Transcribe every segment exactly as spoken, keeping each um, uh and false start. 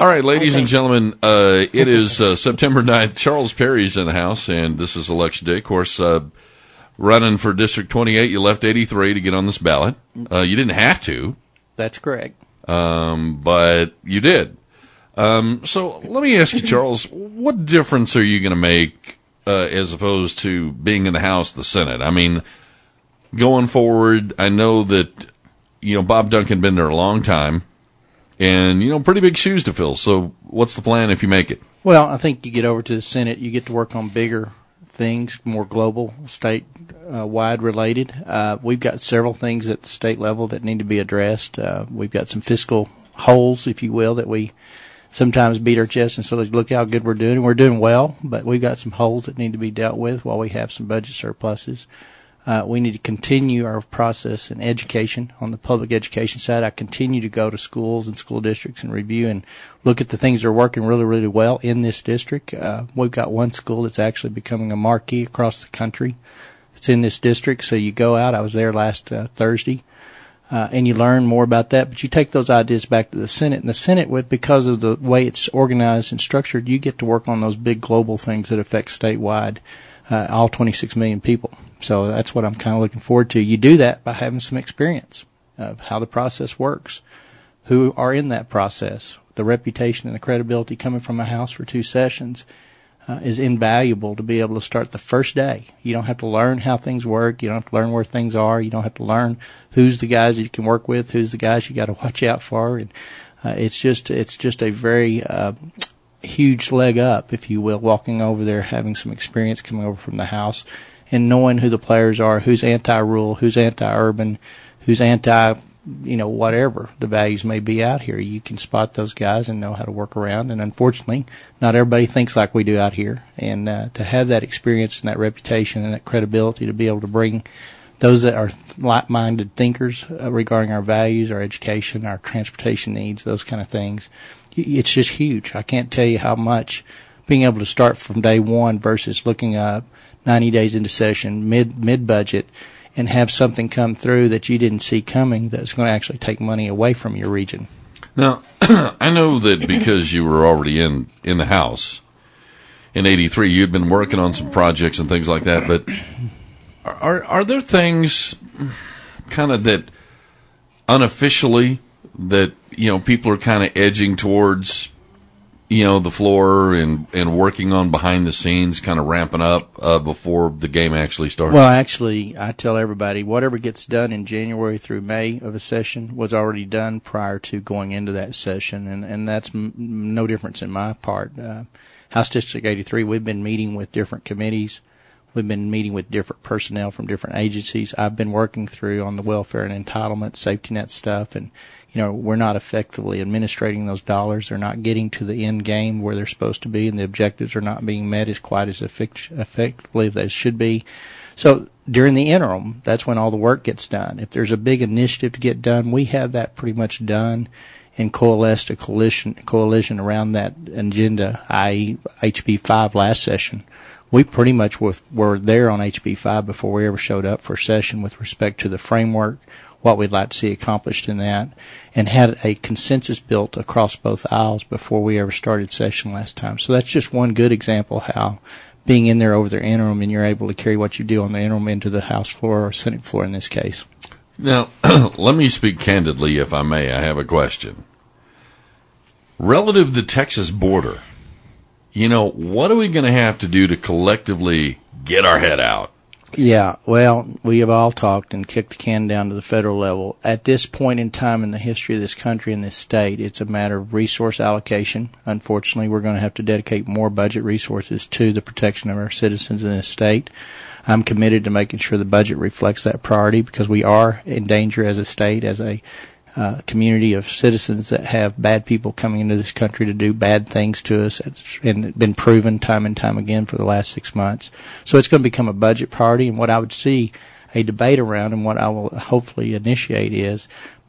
All right, ladies okay. and gentlemen, uh, it is uh, September ninth. Charles Perry's in the house, and this is Election Day. Of course, uh, running for District twenty-eight, you left eighty-three to get on this ballot. Uh, you didn't have to. That's correct. Um, but you did. Um, so let me ask you, Charles, what difference are you going to make uh, as opposed to being in the House, the Senate? I mean, going forward, I know that, you know, Bob Duncan been there a long time. And, you know, pretty big shoes to fill. So what's the plan if you make it? Well, I think you get over to the Senate, you get to work on bigger things, more global, state-wide uh, related. Uh, we've got several things at the state level that need to be addressed. Uh, we've got some fiscal holes, if you will, that we sometimes beat our chest and so look how good we're doing. We're doing well, but we've got some holes that need to be dealt with while we have some budget surpluses. Uh, we need to continue our process in education on the public education side. I continue to go to schools and school districts and review and look at the things that are working really, really well in this district. Uh, we've got one school that's actually becoming a marquee across the country. It's in this district, so you go out. I was there last uh, Thursday, uh, and you learn more about that. But you take those ideas back to the Senate, and the Senate, with because of the way it's organized and structured, you get to work on those big global things that affect statewide, uh, all twenty-six million people. So that's what I'm kind of looking forward to. You do that by having some experience of how the process works, who are in that process. The reputation and the credibility coming from a House for two sessions uh, is invaluable to be able to start the first day. You don't have to learn how things work. You don't have to learn where things are. You don't have to learn who's the guys that you can work with, who's the guys you got to watch out for. And uh, it's just it's just a very uh, huge leg up, if you will, walking over there, having some experience coming over from the House, and knowing who the players are, who's anti-rural, who's anti-urban, who's anti, you know, whatever the values may be out here. You can spot those guys and know how to work around. And unfortunately, not everybody thinks like we do out here. And uh, to have that experience and that reputation and that credibility to be able to bring those that are like-minded thinkers uh, regarding our values, our education, our transportation needs, those kind of things, it's just huge. I can't tell you how much being able to start from day one versus looking up ninety days into session, mid mid budget, and have something come through that you didn't see coming that's going to actually take money away from your region. Now, I know that because you were already in, in the House in eighty-three, you'd been working on some projects and things like that, but are are there things kind of that unofficially that, you know, people are kind of edging towards, you know, the floor and, and working on behind the scenes, kind of ramping up uh, before the game actually starts? Well, actually, I tell everybody whatever gets done in January through May of a session was already done prior to going into that session, and, and that's m- no difference in my part. Uh, House District eighty-three, we've been meeting with different committees. We've been meeting with different personnel from different agencies. I've been working through on the welfare and entitlement, safety net stuff, and you know, we're not effectively administrating those dollars. They're not getting to the end game where they're supposed to be, and the objectives are not being met as quite as effect- effectively as they should be. So during the interim, that's when all the work gets done. If there's a big initiative to get done, we have that pretty much done and coalesced a coalition, coalition around that agenda, that is. H B five last session. We pretty much were, were there on H B five before we ever showed up for session with respect to the framework, what we'd like to see accomplished in that, and had a consensus built across both aisles before we ever started session last time. So that's just one good example how being in there over the interim and you're able to carry what you do on the interim into the House floor or Senate floor in this case. Now, let me speak candidly, if I may. I have a question. Relative to the Texas border, you know, what are we going to have to do to collectively get our head out? Yeah, well, we have all talked and kicked the can down to the federal level. At this point in time in the history of this country and this state, it's a matter of resource allocation. Unfortunately, we're going to have to dedicate more budget resources to the protection of our citizens in this state. I'm committed to making sure the budget reflects that priority because we are in danger as a state, as a uh, community of citizens that have bad people coming into this country to do bad things to us. It's been proven time and time again for the last six months. So it's going to become a budget priority, and what I would see a debate around and what I will hopefully initiate is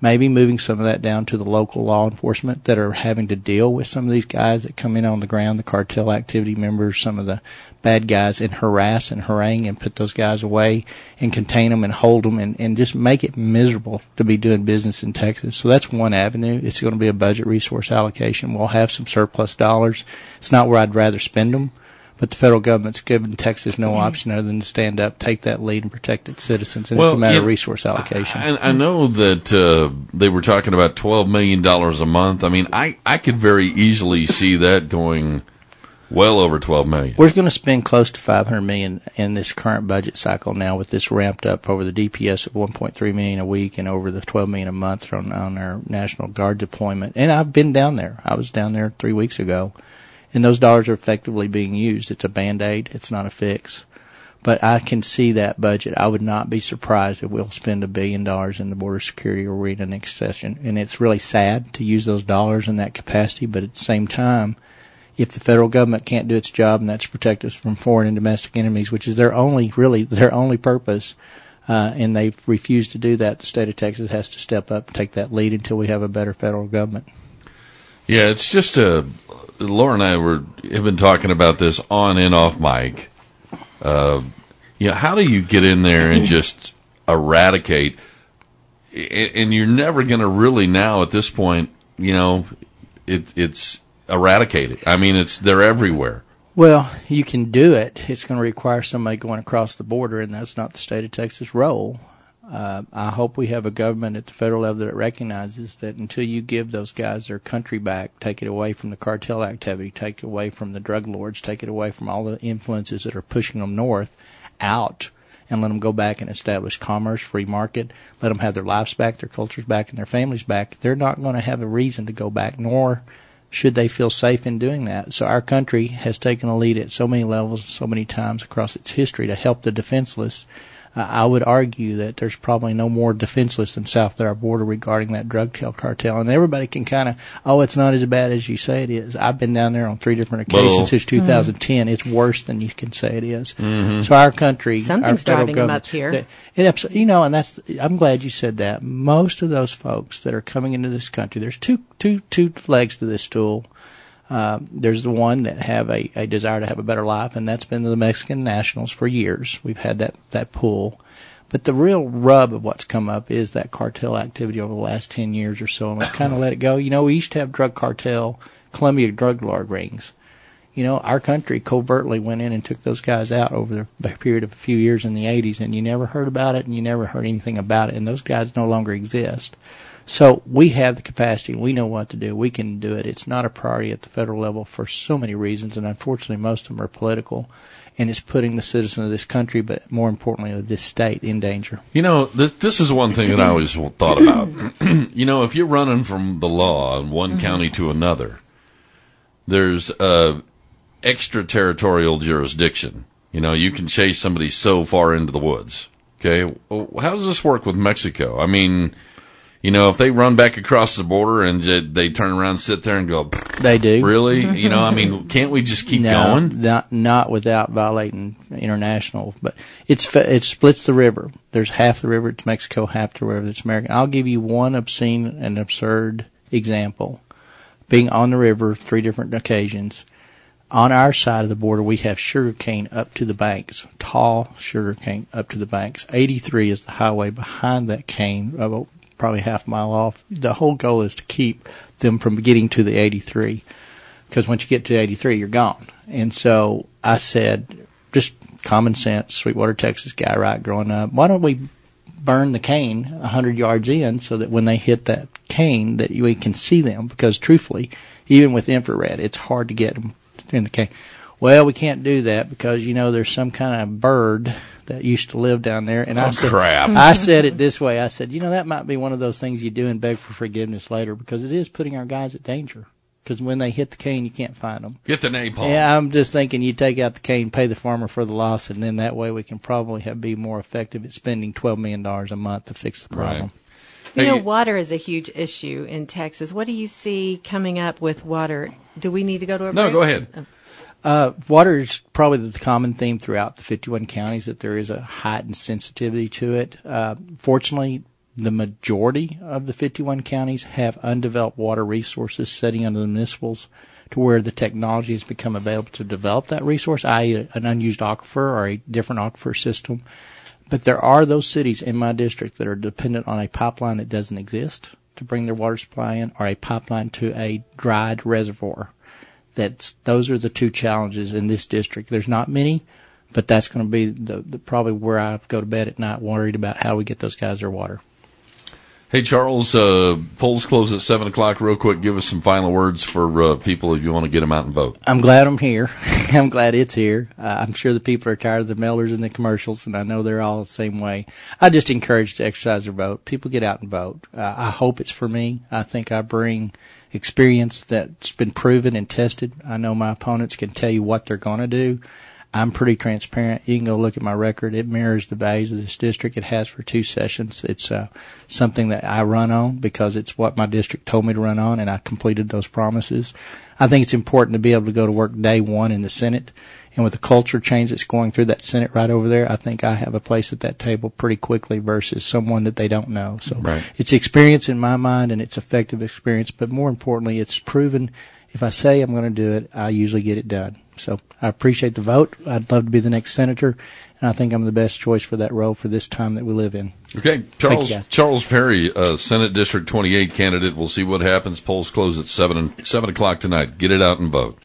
maybe moving some of that down to the local law enforcement that are having to deal with some of these guys that come in on the ground, the cartel activity members, some of the bad guys, and harass and harangue and put those guys away and contain them and hold them and, and just make it miserable to be doing business in Texas. So that's one avenue. It's going to be a budget resource allocation. We'll have some surplus dollars. It's not where I'd rather spend them, but the federal government's given Texas no option other than to stand up, take that lead, and protect its citizens. And well, it's a matter yeah, of resource allocation. I, I know that uh, they were talking about twelve million dollars a month. I mean, I, I could very easily see that going well over twelve million dollars. We're going to spend close to five hundred million dollars in this current budget cycle now, with this ramped up over the D P S of one point three million dollars a week and over the twelve million dollars a month on, on our National Guard deployment. And I've been down there. I was down there three weeks ago. And those dollars are effectively being used. It's a Band-Aid. It's not a fix. But I can see that budget. I would not be surprised if we'll spend a billion dollars in the border security arena next session. And it's really sad to use those dollars in that capacity. But at the same time, if the federal government can't do its job, and that's protect us from foreign and domestic enemies, which is their only, really, their only purpose, uh, and they've refused to do that, the state of Texas has to step up and take that lead until we have a better federal government. Yeah, it's just a... Laura and I were have been talking about this on and off mic. Uh, you know, how do you get in there and just eradicate? And you're never going to really now at this point, you know, it, it's eradicated. I mean, it's they're everywhere. Well, you can do it. It's going to require somebody going across the border, and that's not the state of Texas' role. Uh, I hope we have a government at the federal level that recognizes that until you give those guys their country back, take it away from the cartel activity, take it away from the drug lords, take it away from all the influences that are pushing them north out, and let them go back and establish commerce, free market, let them have their lives back, their cultures back, and their families back, they're not going to have a reason to go back, nor should they feel safe in doing that. So our country has taken a lead at so many levels, so many times across its history to help the defenseless. Uh, I would argue that there's probably no more defenseless than south of our border regarding that drug cartel. And everybody can kind of, oh, it's not as bad as you say it is. I've been down there on three different occasions well, since two thousand ten. Mm-hmm. It's worse than you can say it is. Mm-hmm. So our country, something's our federal driving them up government, here. It, it, you know, and that's, I'm glad you said that. Most of those folks that are coming into this country, there's two, two, two legs to this stool. Uh, there's the one that have a, a desire to have a better life, and that's been the Mexican nationals for years. We've had that, that pool. But the real rub of what's come up is that cartel activity over the last ten years or so, and we've kind of let it go. You know, we used to have drug cartel, Columbia drug lord rings. You know, our country covertly went in and took those guys out over the period of a few years in the eighties, and you never heard about it, and you never heard anything about it, and those guys no longer exist. So we have the capacity. We know what to do. We can do it. It's not a priority at the federal level for so many reasons, and unfortunately most of them are political, and it's putting the citizen of this country, but more importantly of this state, in danger. You know, this, this is one thing that I always thought about. You know, if you're running from the law in one county to another, there's uh, extraterritorial jurisdiction. You know, you can chase somebody so far into the woods. Okay, well, how does this work with Mexico? I mean... You know, if they run back across the border and they turn around and sit there and go, they do. Really? You know, I mean, can't we just keep no, going? Not, not without violating international. But it's it splits the river. There's half the river it's Mexico, half the river it's American. I'll give you one obscene and absurd example. Being on the river three different occasions. On our side of the border, we have sugar cane up to the banks, tall sugar cane up to the banks. eighty-three is the highway behind that cane, about probably half a mile off. The whole goal is to keep them from getting to the eighty-three, because once you get to eighty-three, you're gone. And so I said, just common sense, Sweetwater, Texas guy, right, growing up, why don't we burn the cane one hundred yards in so that when they hit that cane that we can see them? Because truthfully, even with infrared, it's hard to get them in the cane. Well, we can't do that because, you know, there's some kind of bird that used to live down there. And oh, I said, crap. I said it this way. I said, you know, that might be one of those things you do and beg for forgiveness later, because it is putting our guys at danger. Because when they hit the cane, you can't find them. Get the napalm. Yeah, I'm just thinking you take out the cane, pay the farmer for the loss, and then that way we can probably have, be more effective at spending twelve million dollars a month to fix the problem. Right. You hey, know, water is a huge issue in Texas. What do you see coming up with water? Do we need to go to a No, break? go ahead. Uh, water is probably the common theme throughout the fifty-one counties, that there is a heightened sensitivity to it. Uh, fortunately, the majority of the fifty-one counties have undeveloped water resources sitting under the municipals to where the technology has become available to develop that resource, that is an unused aquifer or a different aquifer system. But there are those cities in my district that are dependent on a pipeline that doesn't exist to bring their water supply in, or a pipeline to a dried reservoir. That's those are the two challenges in this district. There's not many, but that's going to be the, the probably where I go to bed at night worried about how we get those guys their water. Hey, Charles, uh, polls close at seven o'clock. Real quick, give us some final words for uh, people if you want to get them out and vote. I'm glad I'm here. I'm glad it's here. Uh, I'm sure the people are tired of the mailers and the commercials, and I know they're all the same way. I just encourage to exercise their vote. People get out and vote. Uh, I hope it's for me. I think I bring experience that's been proven and tested. I know my opponents can tell you what they're going to do. I'm pretty transparent. You can go look at my record. It mirrors the values of this district. It has for two sessions. It's uh, something that I run on because it's what my district told me to run on, and I completed those promises. I think it's important to be able to go to work day one in the Senate, and with the culture change that's going through that Senate right over there, I think I have a place at that table pretty quickly versus someone that they don't know. So right. It's experience in my mind, and it's effective experience, but more importantly, it's proven if I say I'm going to do it, I usually get it done. So I appreciate the vote. I'd love to be the next senator, and I think I'm the best choice for that role for this time that we live in. Okay, Charles Charles Perry, uh, Senate District twenty-eight candidate. We'll see what happens. Polls close at seven and seven o'clock tonight. Get it out and vote.